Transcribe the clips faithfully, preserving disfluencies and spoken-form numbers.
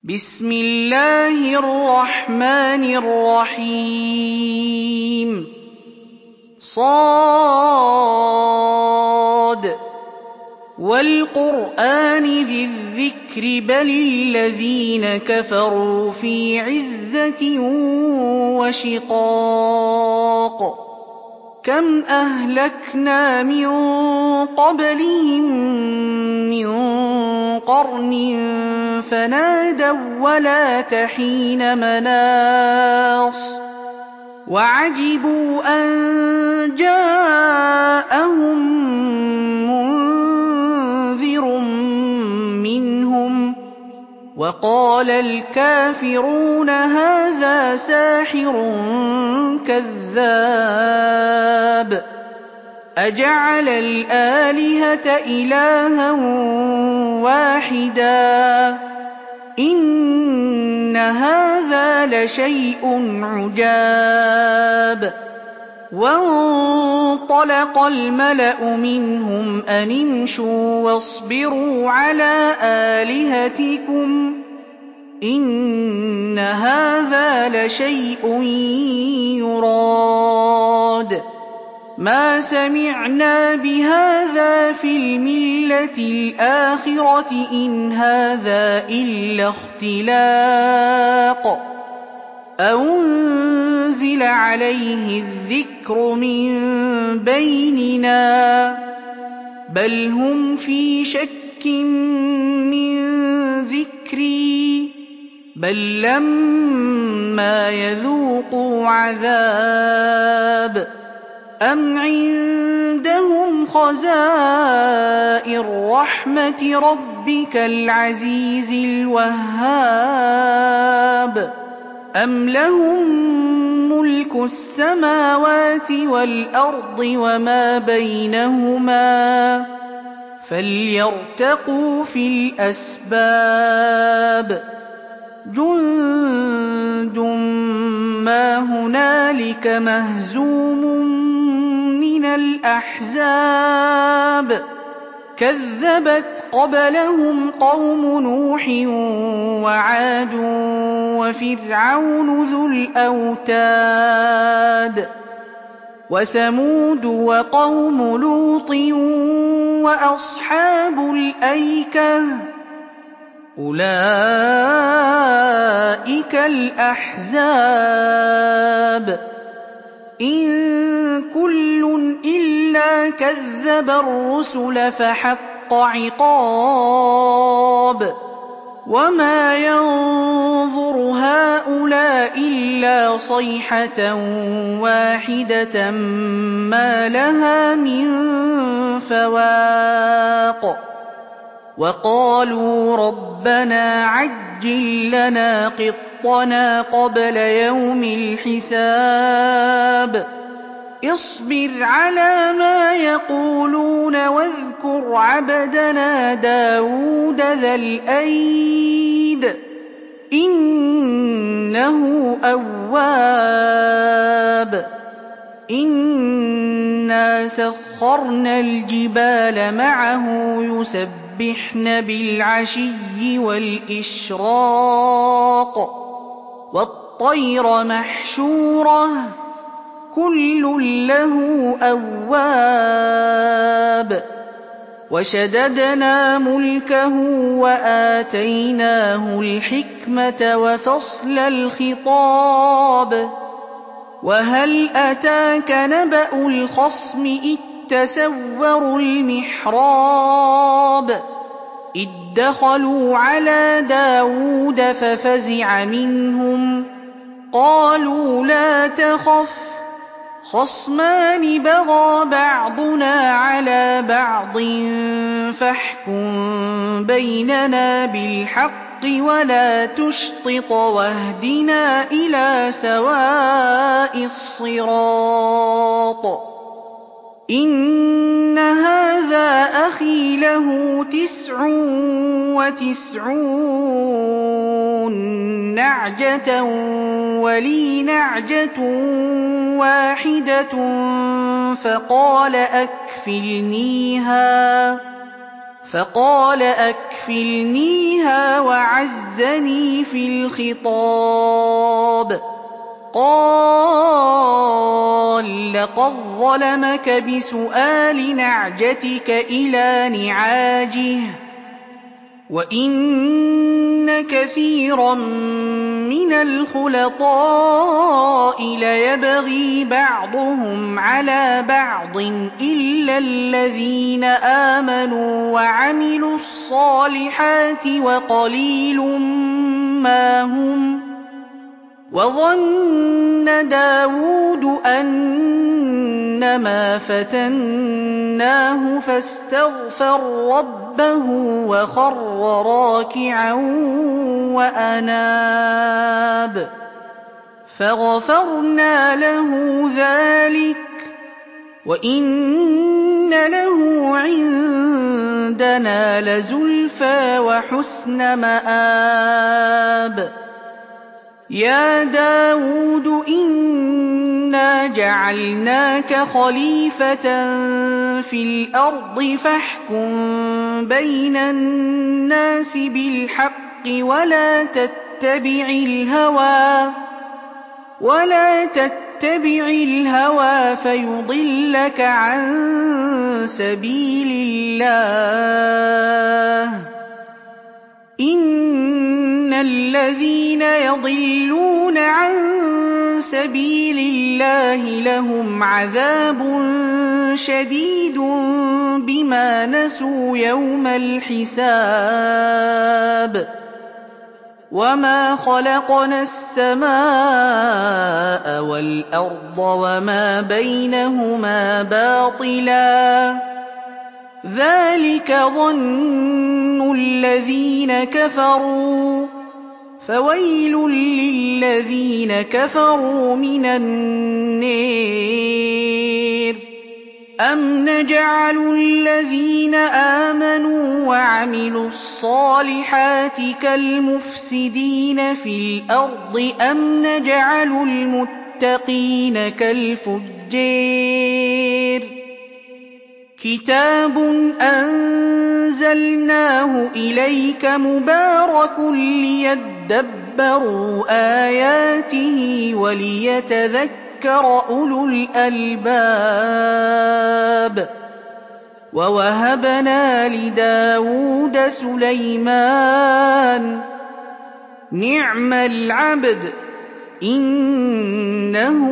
بسم الله الرحمن الرحيم صاد والقرآن ذي الذكر بل الذين كفروا في عزة وشقاق كم أهلكنا من قبلهم من قرن فنادوا ولا حين مناص وعجبوا أن جاءهم منذر منهم وقال الكافرون هذا ساحر كذاب أجعل الآلهة إلها واحدا إن هذا لشيء عجاب وانطلق الملأ منهم أن امشوا واصبروا على آلهتكم إن هذا لشيء يراد ما سمعنا بهذا في الملة الآخرة إن هذا إلا اختلاق أنزل عليه الذكر من بيننا بل هم في شك من ذكري بل لما يذوقوا عذاب أم عندهم خزائن رحمة ربك العزيز الوهاب أم لهم ملك السماوات والأرض وما بينهما فليرتقوا في الأسباب جند ما هنالك مهزوم من الأحزاب كذبت قبلهم قوم نوح وعاد وفرعون ذو الأوتاد وثمود وقوم لوط وأصحاب الأيكة أولئك الأحزاب إن كل إلا كذب الرسل فحق عقاب وما ينظر هؤلاء إلا صيحة واحدة ما لها من فواق وقالوا ربنا عجل لنا قطنا قبل يوم الحساب اصبر على ما يقولون واذكر عبدنا داود ذا الأيد إنه أواب إنا سخرنا الجبال معه يسبحن بالعشي والإشراق والطير محشورة كل له أواب وشددنا ملكه وآتيناه الحكمة وفصل الخطاب وهل أتاك نبأ الخصم إذ تسوروا المحراب إذ دخلوا على داود ففزع منهم قالوا لا تخف خصمان بغى بعضنا على بعض فاحكم بيننا بالحق ولا تشطط واهدنا إلى سواء الصراط إن هذا أخي له تسع وتسعون نعجة ولي نعجة واحدة فقال أكفلنيها فقال أكفلنيها وعز عَزَّنِي فِي الْخِطَابِ قَالَ لَقَدْ ظَلَمَكَ بِسُؤَالِ نَعْجَتِكَ إِلَىٰ نِعَاجِهِ وَإِنَّ كَثِيرًا مِّنَ الْخُلَطَاءِ لَيَبْغِي بَعْضُهُمْ عَلَىٰ بَعْضٍ إِلَّا الَّذِينَ آمَنُوا وَعَمِلُوا الصَّالِحَاتِ وَقَلِيلٌ مَّا هُمْ ۗ وَظَنَّ دَاوُودُ أَنَّمَا فَتَنَّاهُ فَاسْتَغْفَرَ رَبَّهُ وَخَرَّ رَاكِعًا وَأَنَابَ فَغَفَرْنَا لَهُ ذَٰلِكَ وَإِنَّ لَهُ عِندَنَا لَزُلْفَىٰ وَحُسْنَ مَآبٍ يَا دَاوُودُ إِنَّا جَعَلْنَاكَ خَلِيفَةً فِي الْأَرْضِ فَاحْكُم بَيْنَ النَّاسِ بِالْحَقِّ وَلَا تَتَّبِعِ الْهَوَىٰ وَلَا تَتَّبِعِ الْهَوَىٰ فَيُضِلَّكَ عَن سَبِيلِ اللَّهِ ۚ إِنَّ الَّذِينَ يَضِلُّونَ عَن سَبِيلِ اللَّهِ لَهُمْ عَذَابٌ شَدِيدٌ بِمَا نَسُوا يَوْمَ الْحِسَابِ وَمَا خَلَقْنَا السَّمَاءَ وَالْأَرْضَ وَمَا بَيْنَهُمَا بَاطِلًا ۚ ذَٰلِكَ ظَنُّ الَّذِينَ كَفَرُوا ۚ فَوَيْلٌ لِّلَّذِينَ كَفَرُوا مِنَ النَّارِ أَمْ نَجْعَلُ الَّذِينَ آمَنُوا وَعَمِلُوا الصَّالِحَاتِ كَالْمُفْسِدِينَ فِي الْأَرْضِ أَمْ نَجْعَلُ الْمُتَّقِينَ كَالْفُجَّارِ كِتَابٌ أَنزَلْنَاهُ إِلَيْكَ مُبَارَكٌ لِّيَدَّبَّرُوا آيَاتِهِ وَلِيَتَذَكَّرَ أُولُو الْأَلْبَابِ وَوَهَبْنَا لِدَاوُودَ سُلَيْمَانَ ۚ نِعْمَ الْعَبْدُ ۖ إِنَّهُ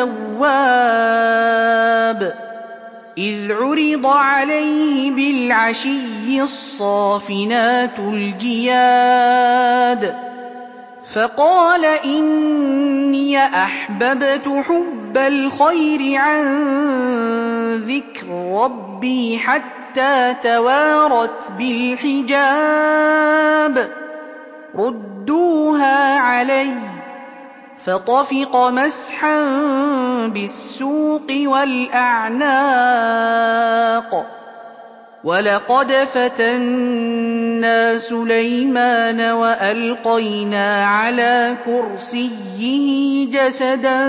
أَوَّابٌ إِذْ عُرِضَ عَلَيْهِ بِالْعَشِيِّ الصَّافِنَاتُ الْجِيَادُ فَقَالَ إِنِّي أَحْبَبْتُ حُبَّ الْخَيْرِ عَن ذِكْرِ رَبِّي حَتَّىٰ تَوَارَتْ بِالْحِجَابِ رُدُّوهَا عَلَيَّ ۖ فَطَفِقَ مَسْحًا بِالسُّوقِ وَالْأَعْنَاقِ وَلَقَدْ فَتَنَّا سُلَيْمَانَ وَأَلْقَيْنَا عَلَىٰ كُرْسِيِّهِ جَسَدًا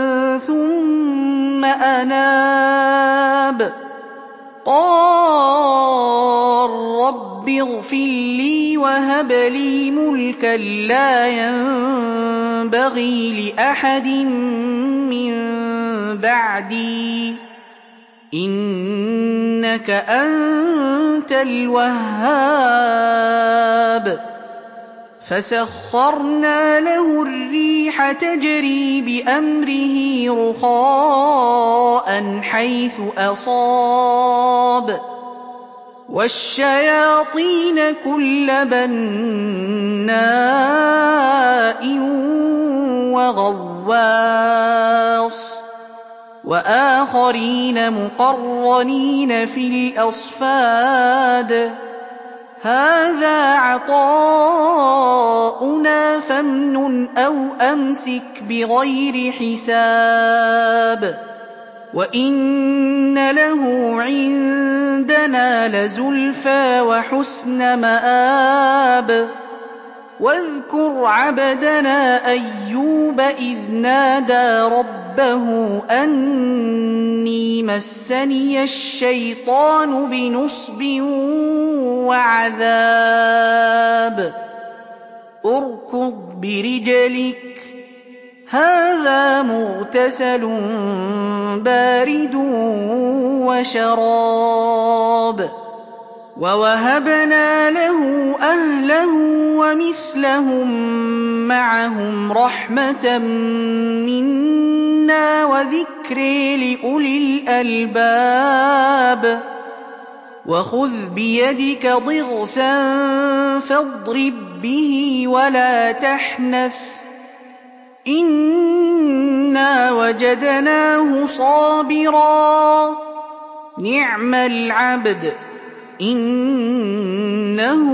ثُمَّ أَنَابَ قَالَ رَبِّ اغْفِرْ لِي وَهَبْ لِي مُلْكًا لَّا يَنبَغِي لِأَحَدٍ مِّن بَعْدِي ۖ إِنَّكَ أَنتَ الْوَهَّابُ فَسَخَّرْنَا لَهُ الرِّيحَ تَجْرِي بِأَمْرِهِ رُخَاءً حَيْثُ أَصَابَ وَالشَّيَاطِينَ كُلَّ بَنَّاءٍ وَغَوَّاصٍ وَآخَرِينَ مُقَرَّنِينَ فِي الْأَصْفَادِ هَٰذَا عَطَاؤُنَا فَامْنُنْ أَوْ أَمْسِكْ بِغَيْرِ حِسَابٍ وَإِنَّ لَهُ عِندَنَا لَزُلْفَىٰ وَحُسْنَ مَآبٍ وَاذْكُرْ عَبْدَنَا أَيُّوبَ إِذْ نَادَىٰ رَبَّهُ أَنِّي مَسَّنِيَ الشَّيْطَانُ بِنُصْبٍ وَعَذَابٍ اركض برجلك هذا مغتسل بارد وشراب ووهبنا له أهله ومثلهم معهم رحمة منا وذكر لأولي الألباب وخذ بيدك ضغثا فاضرب به ولا تحنث إنا وجدناه صابرا نعم العبد إنه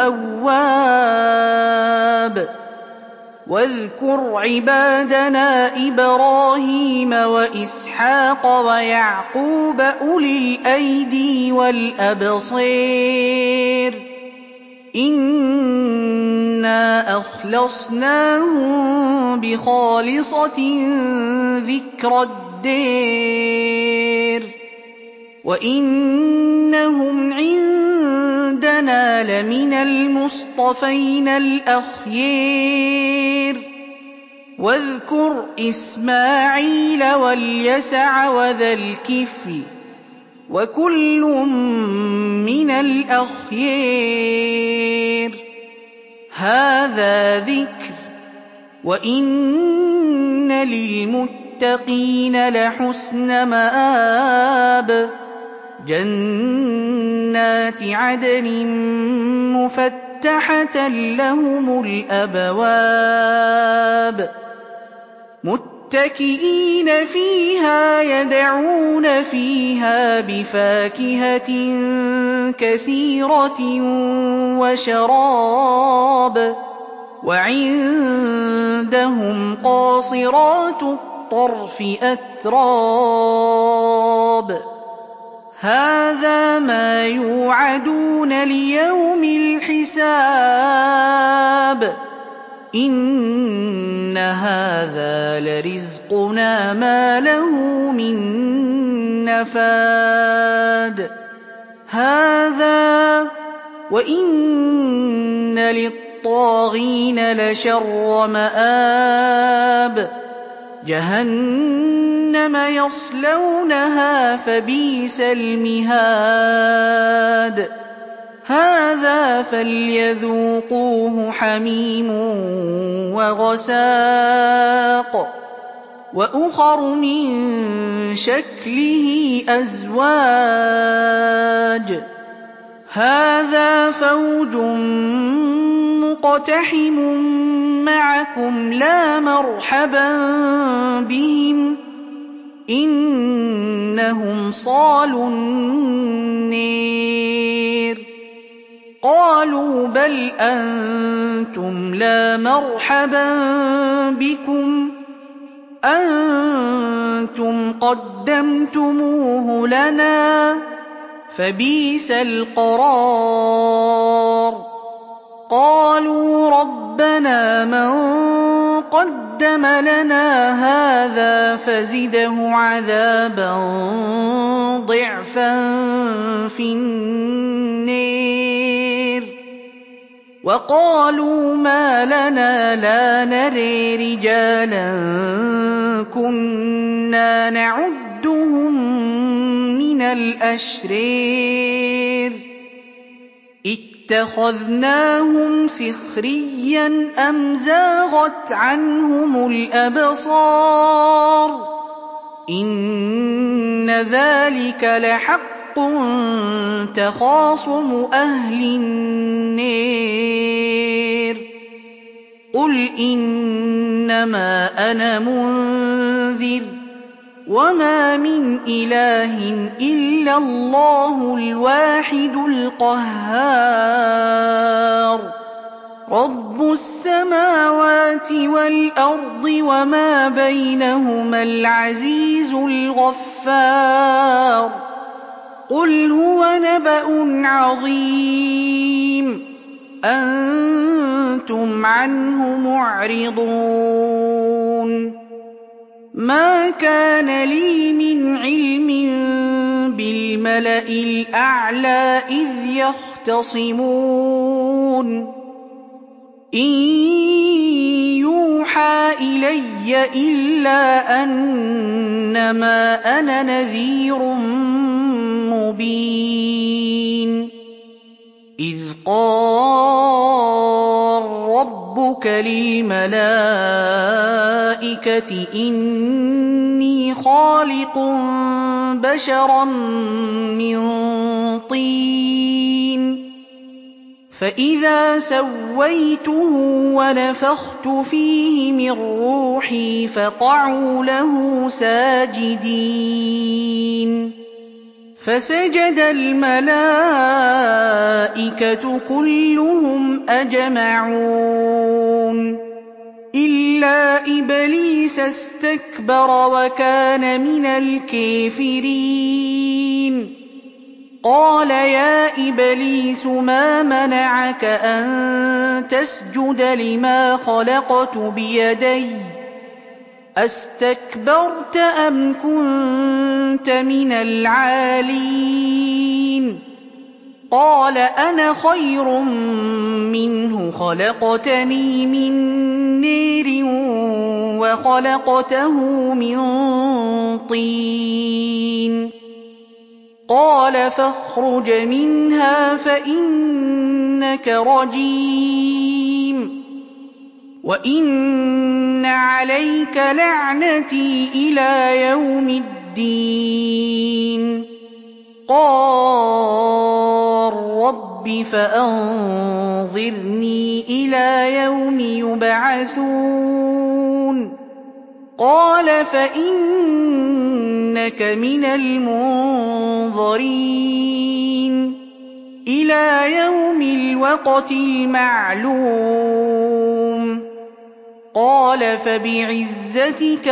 أواب واذكر عبادنا إبراهيم وإسحاق ويعقوب أولي الأيدي والأبصير إنا أخلصناهم بخالصة ذكر الدير وإنهم عندنا لمن المصطفين الأخيار واذكر إسماعيل واليسع وذا الكفل وكل من الأخيار هذا ذكر وإن للمتقين لحسن مآب جنات عدن مفتحة لهم الأبواب متكئين فيها يدعون فيها بفاكهة كثيرة وشراب وعندهم قاصرات الطرف أتراب هذا ما يوعدون ليوم الحساب إن هذا لرزقنا ما له من نفاد هذا وإن للطاغين لشر مآب جهنم يصلونها فبئس المهاد هذا فليذوقوه حميم وغساق وأخر من شكله أزواج هذا فوج مقتحم معكم لا مرحبا بهم إنهم صالوا النير قالوا بل أنتم لا مرحبا بكم أنتم قدمتموه لنا فبئس القرار قالوا ربنا من قدم لنا هذا فزده عذابا ضعفا في النير وقالوا ما لنا لا نري رجالا كنا نعدهم من الأشرار اتخذناهم سخريا أم زاغت عنهم الأبصار إن ذلك لحق تخاصم أهل النير قل إنما أنا منذر وما من إله إلا الله الواحد القهار رب السماوات والأرض وما بينهما العزيز الغفار قل هو نبأ عظيم أنتم عنه معرضون ما كان لي من علم بالملأ الأعلى إذ يختصمون إن إِلَيَّ إِلَّا أَنَّمَا أَنَا نَذِيرٌ مُّبِينٌ إِذْ قَالَ رَبُّكَ لِلْمَلَائِكَةِ إِنِّي خَالِقٌ بَشَرًا مِّن طِينٍ فَإِذَا سَوَّيْتُهُ وَنَفَخْتُ فِيهِ مِن رُّوحِي فَقَعُوا لَهُ سَاجِدِينَ فَسَجَدَ الْمَلَائِكَةُ كُلُّهُمْ أَجْمَعُونَ إِلَّا إِبْلِيسَ اسْتَكْبَرَ وَكَانَ مِنَ الْكَافِرِينَ قَالَ يَا إِبْلِيسُ مَا مَنَعَكَ أَن تَسْجُدَ لِمَا خَلَقْتُ بِيَدَيَّ أَسْتَكْبَرْتَ أَمْ كُنتَ مِنَ الْعَالِينَ قَالَ أَنَا خَيْرٌ مِّنْهُ خَلَقْتَنِي مِن نَّارٍ وَخَلَقْتَهُ مِن طِينٍ قَالَ فَاخْرُجْ مِنْهَا فَإِنَّكَ رَجِيمٌ وَإِنَّ عَلَيْكَ لَعْنَتِي إِلَىٰ يَوْمِ الدِّينِ قَالَ رَبِّ فَأَنظِرْنِي إِلَىٰ يَوْمِ يُبْعَثُونَ قَالَ فَإِنَّكَ مِنَ الْمُنظَرِينَ إِلَىٰ يَوْمِ الْوَقْتِ الْمَعْلُومِ قَالَ فَبِعِزَّتِكَ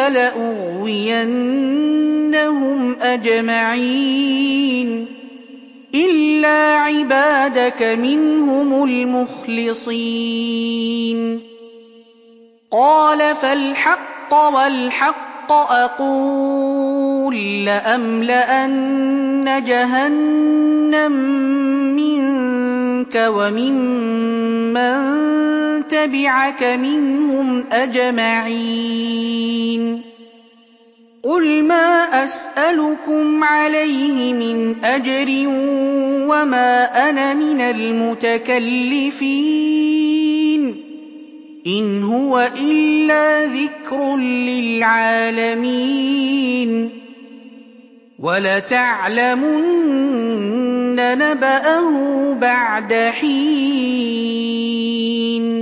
لَأُغْوِيَنَّهُمْ أَجْمَعِينَ إِلَّا عِبَادَكَ مِنْهُمُ الْمُخْلَصِينَ قَالَ فَالْحَقُّ وَالْحَقَّ أَقُولُ لَأَمْلَأَنَّ جَهَنَّمَ مِنكَ وَمِمَّن تَبِعَكَ مِنْهُمْ أَجْمَعِينَ قُلْ مَا أَسْأَلُكُمْ عَلَيْهِ مِنْ أَجْرٍ وَمَا أَنَا مِنَ الْمُتَكَلِّفِينَ إِنْ هُوَ إِلَّا ذِكْرٌ لِّلْعَالَمِينَ وَلَتَعْلَمُنَّ نَبَأَهُ بَعْدَ حِينٍ